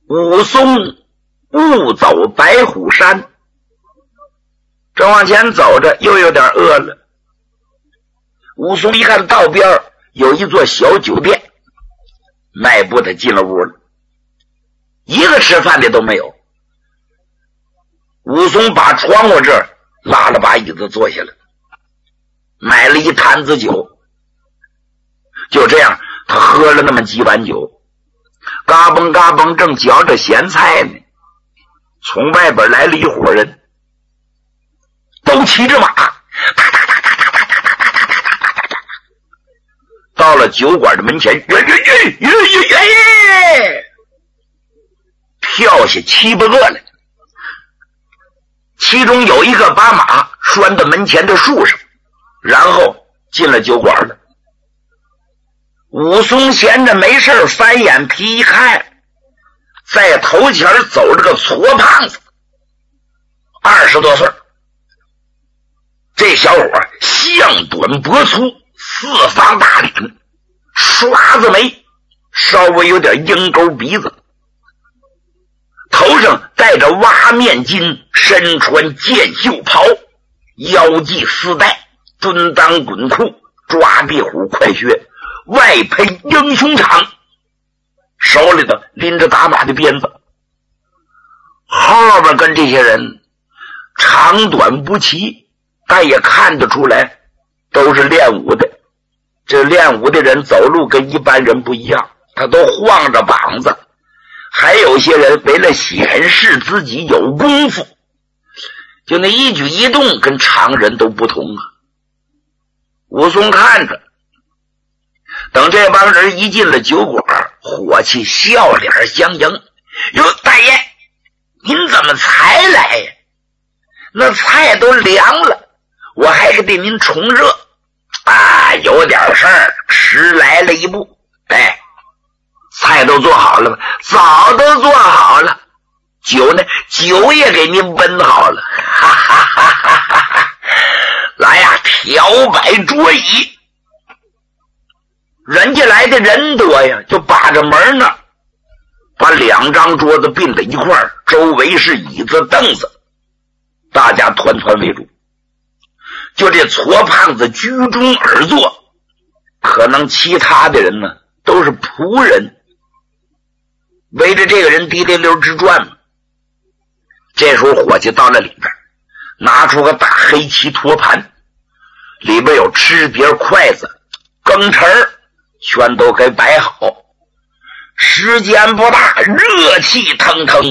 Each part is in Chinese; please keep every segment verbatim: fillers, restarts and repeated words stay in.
武松误走白虎山，正往前走着，又有点饿了。武松一看道边有一座小酒店，迈步的进了屋了，一个吃饭的都没有。武松把窗户这儿拉了把椅子坐下了，买了一坛子酒，就这样他喝了那么几碗酒，嘎嘣嘎嘣正嚼着咸菜呢，从外边来了一伙人，都骑着马，到了酒馆的门前，耶耶耶耶耶耶，跳下七八个来，其中有一个把马拴到门前的树上，然后进了酒馆了。武松闲着没事，翻眼皮一看，在头前走着个矬胖子，二十多岁。这小伙项短脖粗，四方大脸，刷子眉，稍微有点鹰钩鼻子，头上戴着挖面巾，身穿箭袖袍，腰系丝带，蹲裆滚裤，抓壁虎快靴，外配英雄场，手里头拎着打马的鞭子。后边跟这些人长短不齐，但也看得出来都是练武的。这练武的人走路跟一般人不一样，他都晃着膀子，还有些人为了显示自己有功夫，就那一举一动跟常人都不同啊。武松看着，等这帮人一进了酒馆，伙计笑脸相迎，哟，大爷您怎么才来呀？那菜都凉了，我还给您重热啊，有点事儿迟来了一步。哎，菜都做好了吗？早都做好了。酒呢？酒也给您温好了。哈哈哈哈哈！来呀，调摆桌椅。人家来的人多呀，就把着门呢，把两张桌子并在一块儿，周围是椅子凳子，大家团团围住。就这矬胖子居中而坐，可能其他的人呢都是仆人，围着这个人滴滴溜直转。这时候伙计到了里边，拿出个大黑漆托盘，里边有吃碟、筷子、羹匙，全都给摆好。时间不大，热气腾腾，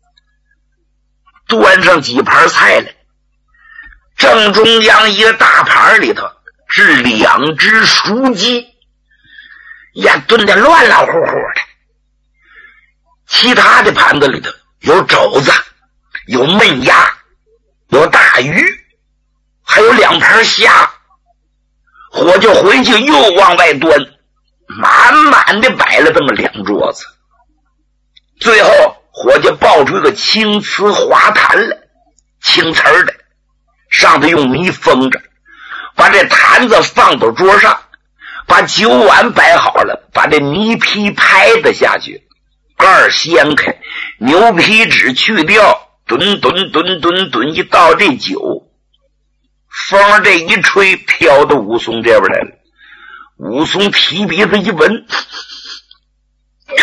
端上几盘菜来。正中央一个大盘里头是两只熟鸡，呀，炖得乱乱乎乎的。其他的盘子里头有肘子，有焖鸭，有大鱼，还有两盘虾。伙计回去又往外端，满满的摆了这么两桌子。最后伙计抱出一个青瓷花坛来，青瓷的，上头用泥封着，把这坛子放到桌上，把酒碗摆好了，把这泥皮拍的下去，盖儿掀开，牛皮纸去掉，吨吨吨吨吨一倒这酒，风这一吹，飘到武松这边来了。武松提鼻子一闻，呀，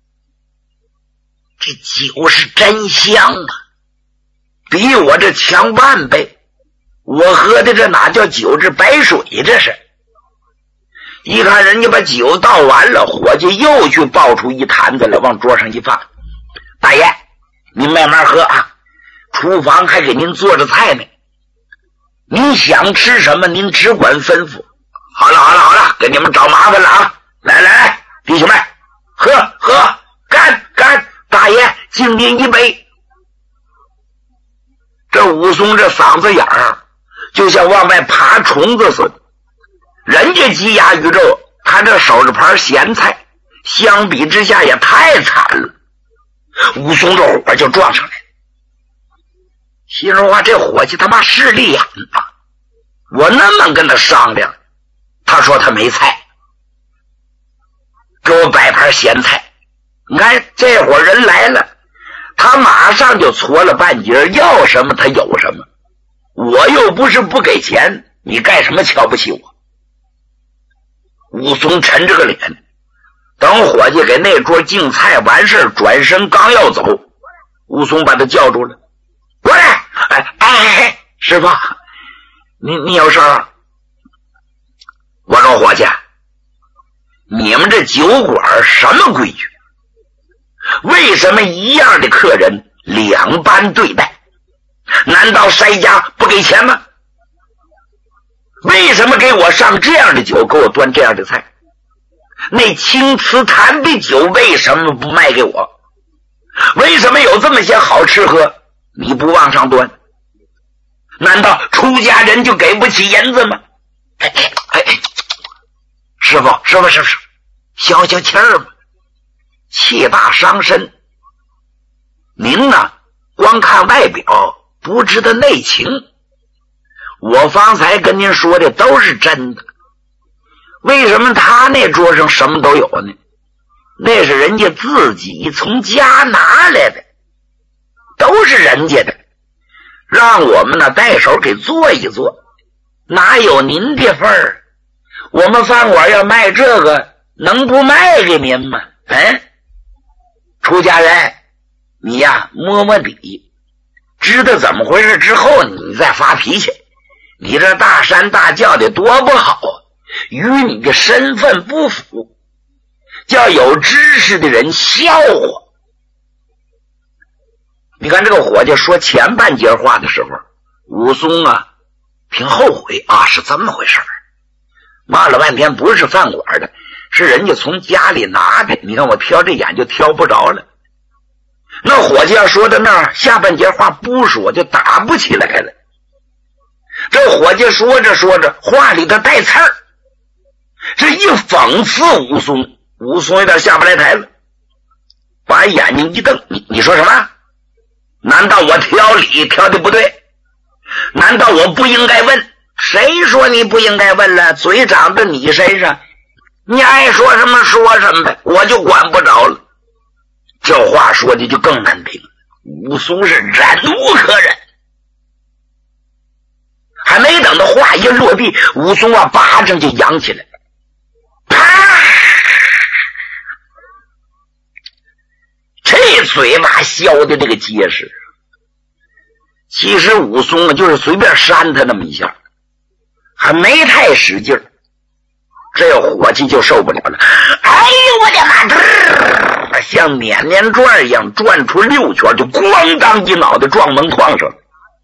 这酒是真香啊，比我这强万倍。我喝的这哪叫酒，这白水，这是。一看人家把酒倒完了，伙计又去抱出一坛子来，往桌上一放。大爷您慢慢喝啊，厨房还给您做着菜呢，您想吃什么您只管吩咐。好了好了好了，给你们找麻烦了啊！来来来，弟兄们，喝喝，干干！大爷敬您一杯。这武松这嗓子眼儿就像往外爬虫子似的，人家鸡鸭鱼肉，他这守着盘咸菜，相比之下也太惨了。武松这火就撞上来，心说话，这伙计他妈势利眼啊！我那么跟他商量，他说他没菜，给我摆盘咸菜， 你看这伙人来了，他马上就搓了半截，要什么他有什么，我又不是不给钱，你干什么瞧不起我？武松沉着个脸，等伙计给那桌敬菜完事，转身刚要走，武松把他叫住了，过来！哎哎，师傅，你你有事儿？我说伙计，你们这酒馆什么规矩？为什么一样的客人两般对待？难道筛家不给钱吗？为什么给我上这样的酒，给我端这样的菜？那青瓷坛的酒为什么不卖给我？为什么有这么些好吃喝你不往上端？难道出家人就给不起银子吗？哎哎哎，师傅师傅师傅，消消气儿吧，气大伤身。您呢光看外表不知道内情，我方才跟您说的都是真的。为什么他那桌上什么都有呢？那是人家自己从家拿来的，都是人家的，让我们呢带手给做一做，哪有您的份儿？我们饭馆要卖这个，能不卖给您吗？嗯，出家人，你呀摸摸底，知道怎么回事之后，你再发脾气，你这大山大叫的多不好，与你的身份不符，叫有知识的人笑话。你看这个伙计说前半截话的时候，武松啊挺后悔啊，是这么回事，骂了半天不是饭馆的，是人家从家里拿的，你看我挑这眼就挑不着了。那伙计要说的那儿下半截话不说就打不起来了。这伙计说着说着话里头带刺儿，这一讽刺武松，武松有点下不来台了，把眼睛一瞪，你你说什么？难道我挑理挑的不对？难道我不应该问？谁说你不应该问了？嘴长在你身上，你爱说什么说什么呗，我就管不着了。这话说的就更难听，武松是忍无可忍。还没等到话一落地，武松啊巴掌就扬起来，啪！这嘴巴削的这个结实。其实武松啊就是随便扇他那么一下，还没太使劲儿，这伙计就受不了了。哎呦我的妈！像碾碾转一样转出六圈，就咣当一脑袋撞门框上了，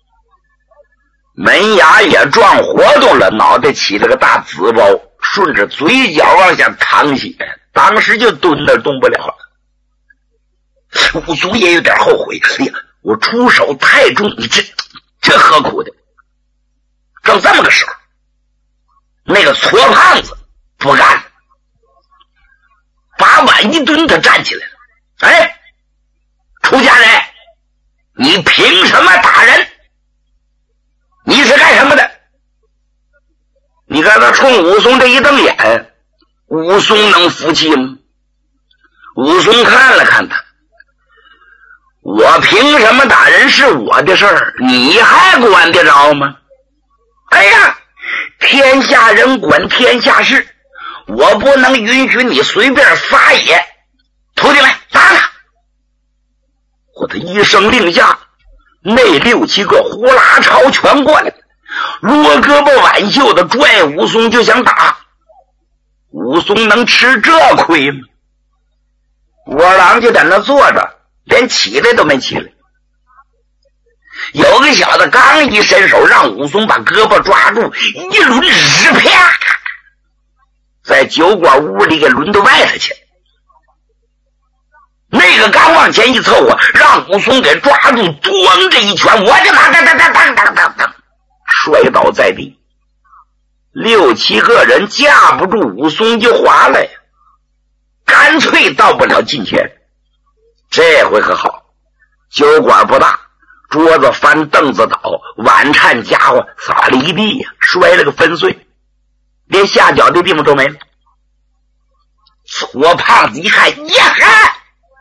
门牙也撞活动了，脑袋起了个大紫包，顺着嘴角往下淌血，当时就蹲那动不了了。武松也有点后悔，哎呀，我出手太重，你这这何苦的？正这么个时候，那个矬胖子不干了，把碗一蹲，他站起来了。哎，出家人，你凭什么打人？你是干什么的？你看他冲武松这一瞪眼，武松能服气吗？武松看了看他，我凭什么打人是我的事儿，你还管得着吗？哎呀，天下人管天下事，我不能允许你随便撒野。徒弟们打他！我的一声令下，那六七个呼啦超全过来，罗胳膊挽袖的拽武松就想打。武松能吃这亏吗？我郎就在那坐着，连起来都没起来。有个小子刚一伸手，让武松把胳膊抓住，一抡日啪，在酒馆屋里给抡到外头去。那个刚往前一凑合，让武松给抓住，咣这一拳，我的妈，当当当当当当当，摔倒在地。六七个人架不住武松就滑了呀，干脆到不了近前。这回可好，酒馆不大，桌子翻，凳子倒，碗颤家伙撒了一地呀，摔了个粉碎，连下脚的地方都没了。矬胖子一看，呀哈，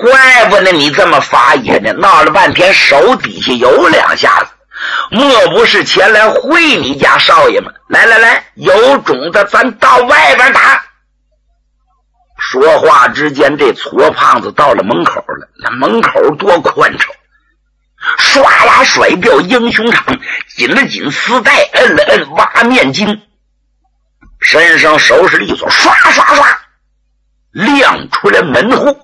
怪不得你这么发野呢，闹了半天手底下有两下子，莫不是前来会你家少爷吗？来来来，有种的咱到外边打。说话之间，这矬胖子到了门口了，那门口多宽敞，唰啦甩掉英雄场，紧了紧丝带，摁了摁挖面巾，身上收拾利索，刷刷刷亮出来门户。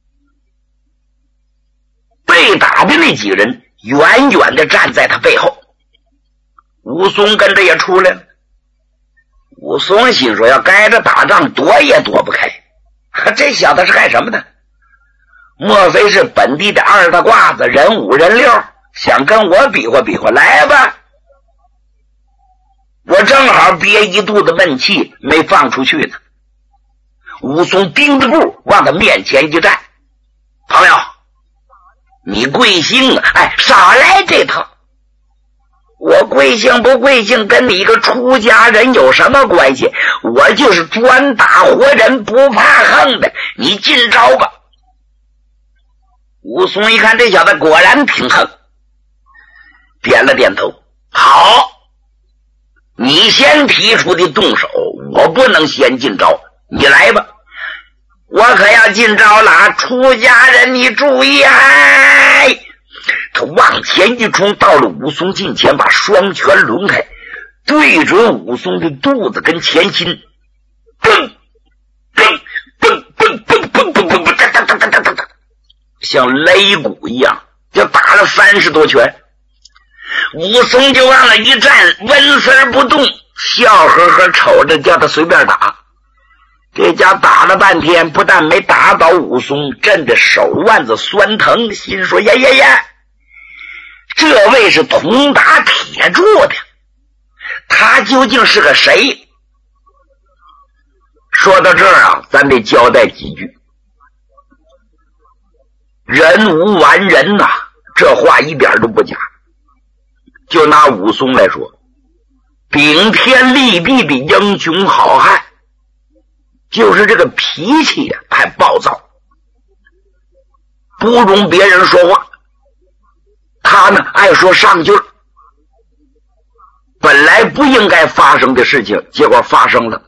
被打的那几个人远远的站在他背后，武松跟着也出来了。武松心说，要该着打仗躲也躲不开，这小子是干什么的？莫非是本地的二大褂子，人五人六，想跟我比划比划？来吧，我正好憋一肚子闷气没放出去呢。武松盯着步往他面前一站，朋友，你贵姓啊？哎，少来这套！我贵姓不贵姓跟你一个出家人有什么关系？我就是专打活人不怕横的，你进招吧。武松一看这小子果然挺横，点了点头，好，你先提出的动手，我不能先进招，你来吧。我可要进招了，出家人你注意哎！他往前一冲，到了武松近前，把双拳抡开，对准武松的肚子跟前心，嘣嘣嘣嘣嘣嘣嘣嘣嘣哒哒哒哒哒哒，像擂鼓一样，就打了三十多拳。武松就往那一站，纹丝不动，笑呵呵瞅着，叫他随便打。这家打了半天，不但没打倒武松，震得手腕子酸疼，心说呀呀呀，这位是铜打铁铸的，他究竟是个谁？说到这儿啊，咱得交代几句。人无完人呐、啊，这话一点都不假。就拿武松来说，顶天立地的英雄好汉，就是这个脾气呀、啊、还暴躁，不容别人说话。他呢爱说上句儿，本来不应该发生的事情，结果发生了。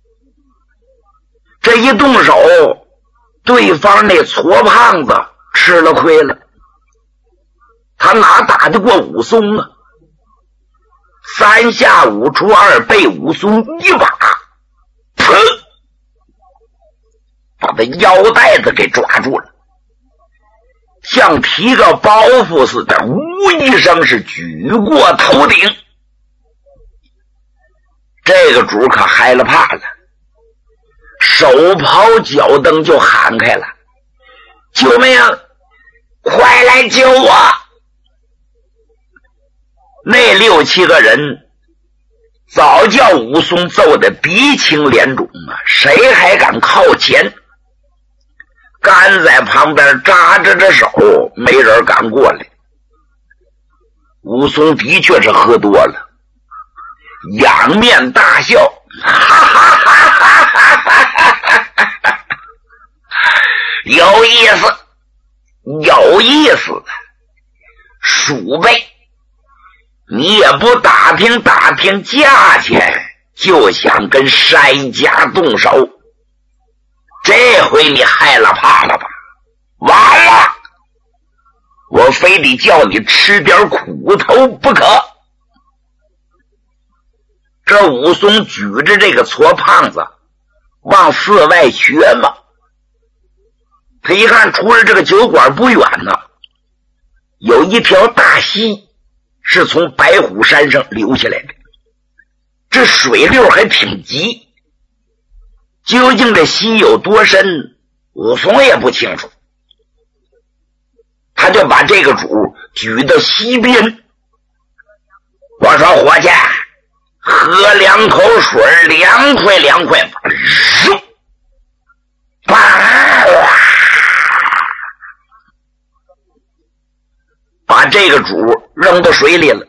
这一动手，对方那矬胖子吃了亏了，他哪打得过武松啊？三下五除二被武松一把砰，把他腰带子给抓住了，像提个包袱似的，呜一声是举过头顶。这个主可害了怕了，手刨脚蹬就喊开了，救命，快来救我！那六七个人早叫武松揍得鼻青脸肿啊，谁还敢靠前？干在旁边扎着着手，没人敢过来。武松的确是喝多了，仰面大笑，哈哈哈哈哈哈，有意思，有意思，鼠辈，你也不打听打听价钱，就想跟筛家动手，这回你害了怕了吧？完了，我非得叫你吃点苦头不可。这武松举着这个矬胖子往寺外学嘛，他一看除了这个酒馆不远呢，有一条大溪是从白虎山上流下来的，这水流还挺急，究竟这溪有多深，武松也不清楚。他就把这个主举到溪边，我说伙计，喝两口水，凉快凉快，把这个主扔到水里了。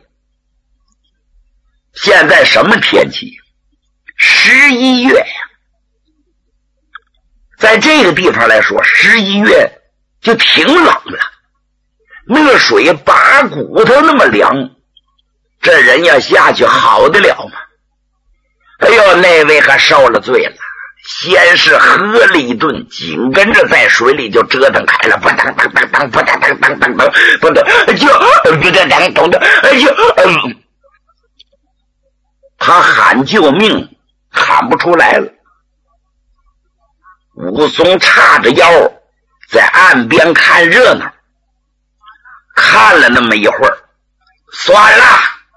现在什么天气？十一月呀。在这个地方来说，十一月就挺冷了，那个水拔骨头那么凉，这人要下去好得了吗？哎呦，那位可受了罪了，先是喝了一顿，紧跟着在水里就折腾开了，不当当当当，不当当当当当，不当就不当当当当，哎就嗯，他喊救命喊不出来了。武松叉着腰在岸边看热闹，看了那么一会儿，算了，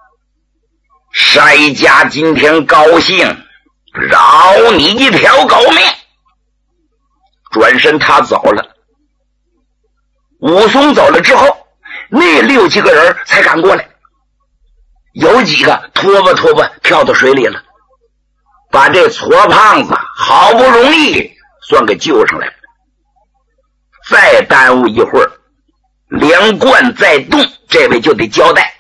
筛家今天高兴，饶你一条狗命。转身他走了。武松走了之后，那六七个人才赶过来，有几个拖吧拖吧跳到水里了，把这矬胖子好不容易算给救上来了。再耽误一会儿，连贯再动，这位就得交代。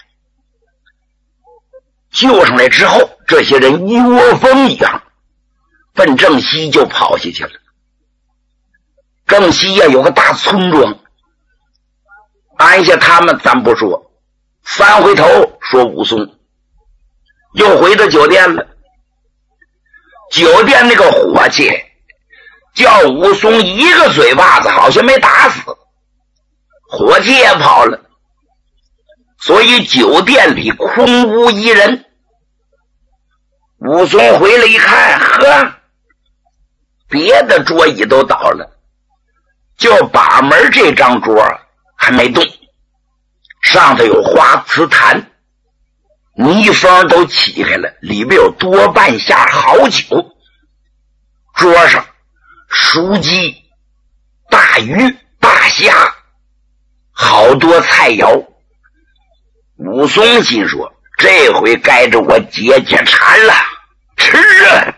救上来之后，这些人一窝蜂一样奔正西就跑下去了。正西呀有个大村庄，安下他们咱不说，翻回头说武松，又回到酒店了。酒店那个伙计叫武松一个嘴巴子好像没打死，伙计也跑了，所以酒店里空无一人。武松回来一看，呵，别的桌椅都倒了，就把门这张桌还没动，上头有花瓷坛，泥封都起开了，里边有多半下好酒，桌上熟鸡、大鱼、大虾，好多菜肴。武松心说，这回该着我解解馋了，吃啊！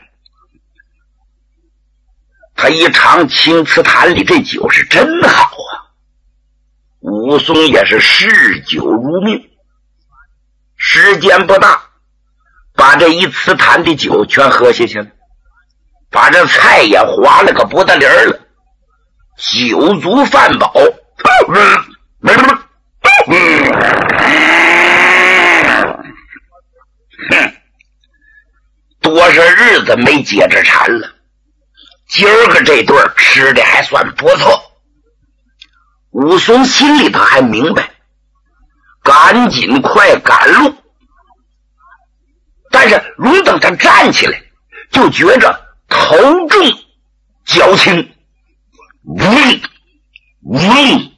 他一尝青瓷坛里这酒是真好啊，武松也是嗜酒如命，时间不大，把这一瓷坛的酒全喝下去了，把这菜也划了个不得灵了，酒足饭饱。多少日子没解着馋了，今儿个这顿吃的还算不错。武松心里头还明白，赶紧快赶路。但是轮等他站起来，就觉着头重脚轻，嗡嗡，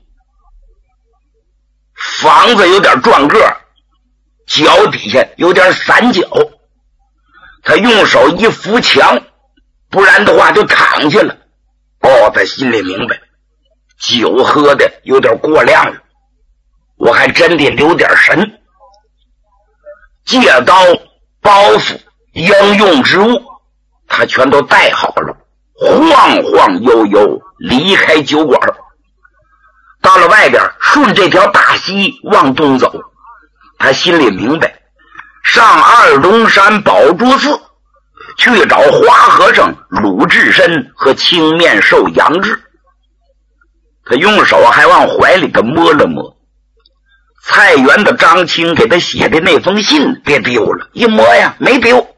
房子有点转个，脚底下有点散脚。他用手一扶墙，不然的话就躺下了。哦，他心里明白，酒喝的有点过量了，我还真得留点神。借刀、包袱、应用之物，他全都带好了，晃晃悠悠离开酒馆，到了外边，顺这条大溪往东走。他心里明白，上二龙山宝珠寺去找花和尚鲁智深和青面兽杨志。他用手还往怀里头摸了摸，菜园的张青给他写的那封信别丢了，一摸呀没丢。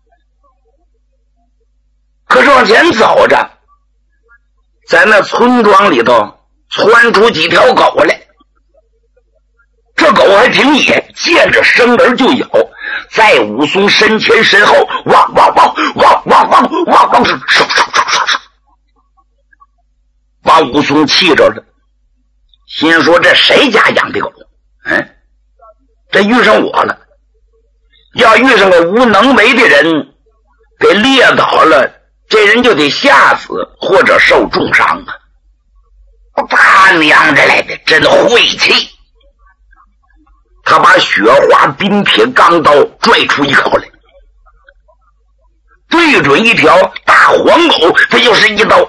可是往前走着，在那村庄里头窜出几条狗来，这狗还挺野，见着生人就咬，在武松身前身后汪汪汪汪汪汪汪汪是嗖嗖嗖嗖嗖，把武松气着了，心说这谁家养的狗？嗯，这遇上我了，要遇上个无能为的人给列倒了，这人就得吓死或者受重伤啊！他娘的来的真晦气！他把雪花冰铁钢刀拽出一口来，对准一条大黄狗，他就是一刀。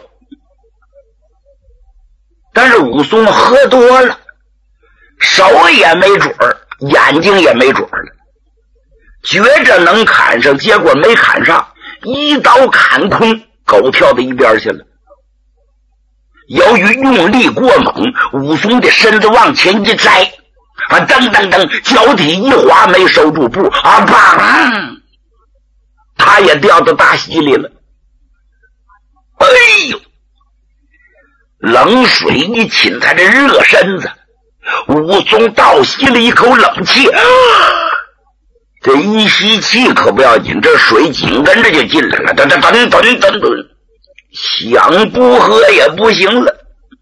但是武松喝多了，手也没准儿，眼睛也没准儿了，觉着能砍上，结果没砍上，一刀砍空，狗跳到一边去了。 由于用力过猛，武松的身子往前一摘，啊，噔噔噔，脚底一滑，没收住步，啊，砰！他也掉到大溪里了。哎呦！冷水一侵他这热身子，武松倒吸了一口冷气，啊，这一吸气可不要紧，这水紧跟着就进来了，噔噔噔噔噔噔，想不喝也不行了。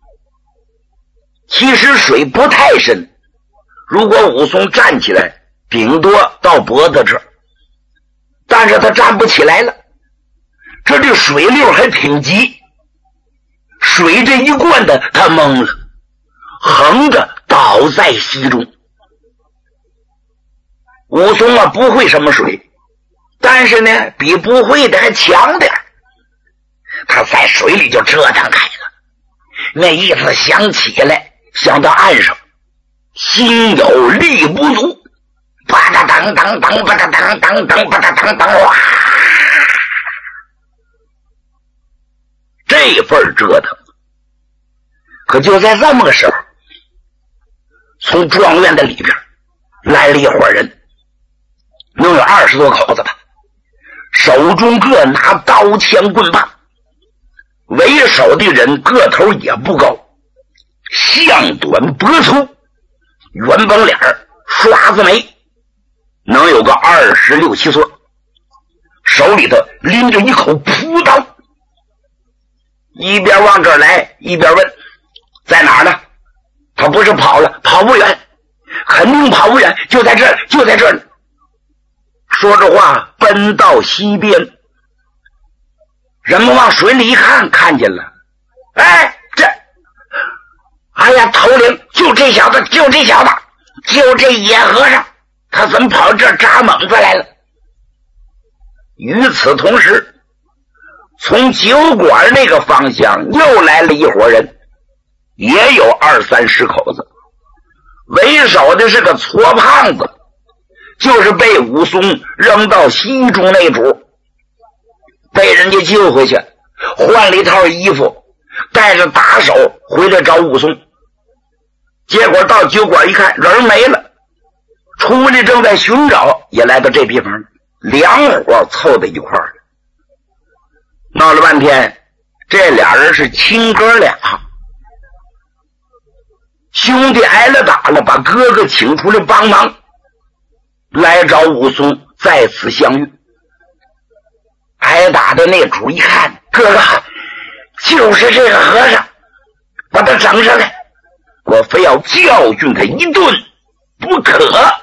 其实水不太深，如果武松站起来，顶多到脖子这儿，但是他站不起来了，这这水流还挺急，水这一灌的他懵了，横着倒在溪中。武松啊不会什么水，但是呢比不会的还强点，他在水里就折腾开了，那意思想起来，想到岸上，心有力不足，吧嗒当当当，吧嗒当当当，吧嗒当当，哇！这份折腾，可就在这么个时候，从庄园的里边来了一伙人，能有二十多口子吧，手中各拿刀枪棍棒，为首的人个头也不高，项短脖粗，圆绷脸，刷子眉，能有个二十六七岁，手里头拎着一口朴刀，一边往这儿来一边问在哪儿呢？他不是跑了，跑不远，肯定跑不远，就在这儿，就在这儿。说着话奔到溪边，人们往水里一看，看见了，哎，这哎呀，头领就这小子，就这小子，就这野和尚，他怎么跑这儿扎猛子来了？与此同时，从酒馆那个方向又来了一伙人，也有二三十口子，为首的是个矬胖子，就是被武松扔到溪中那主，被人家救回去，换了一套衣服，带着打手回来找武松。结果到酒馆一看，人没了，出来正在寻找，也来到这地方，两伙凑在一块儿，闹了半天，这俩人是亲哥俩，兄弟挨了打了，把哥哥请出来帮忙，来找武松在此相遇。挨打的那主一看，哥哥就是这个和尚，把他整上来，我非要教训他一顿不可。